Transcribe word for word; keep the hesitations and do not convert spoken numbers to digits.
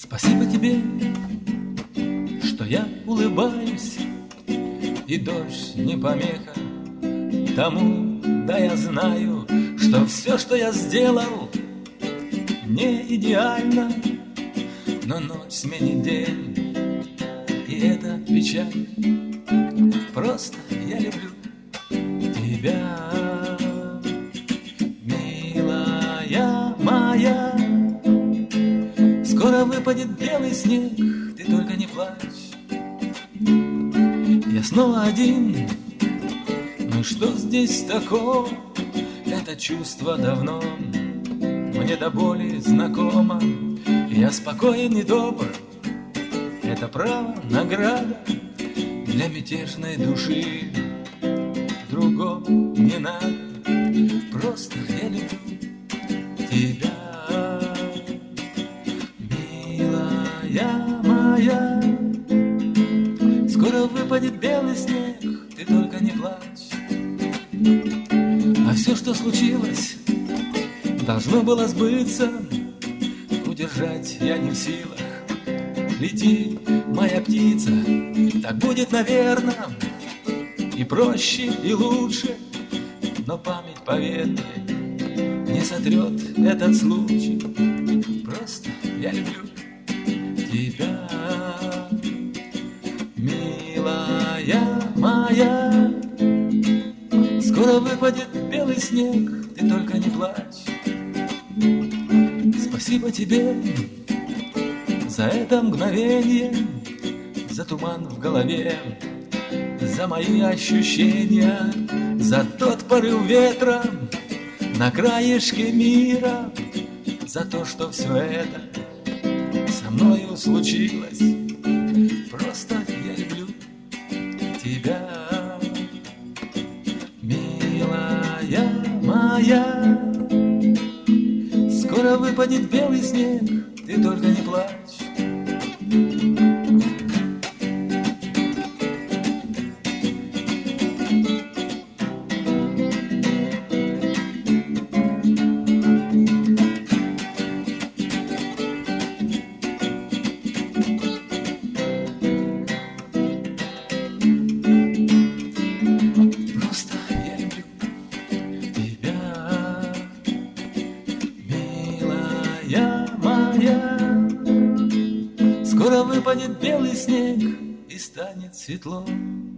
Спасибо тебе, что я улыбаюсь, и дождь не помеха тому, да я знаю, что все, что я сделал, не идеально, но ночь сменит день, и это печаль. Просто я люблю тебя, милая моя. Скоро выпадет белый снег, ты только не плачь. Я снова один, ну что здесь такого? Это чувство давно мне до боли знакомо. Я спокоен и добр, это право награда для мятежной души. Другого не надо, просто я люблю тебя, милая моя. Скоро выпадет белый снег, ты только не плачь. А все, что случилось, должно было сбыться. Удержать я не в силах. Лети, моя птица, так будет, наверное, и проще, и лучше. Но память, поверь мне, не сотрет этот случай. Просто я люблю тебя, милая моя. Скоро выпадет белый снег, ты только не плачь. Спасибо тебе за это мгновение, за туман в голове, за мои ощущения, за тот порыв ветра на краешке мира, за то, что все это со мною случилось. Просто я люблю тебя, милая моя. Скоро выпадет белый снег, ты только не плачь. Просто я люблю тебя, милая моя. Скоро выпадет белый снег и станет светло.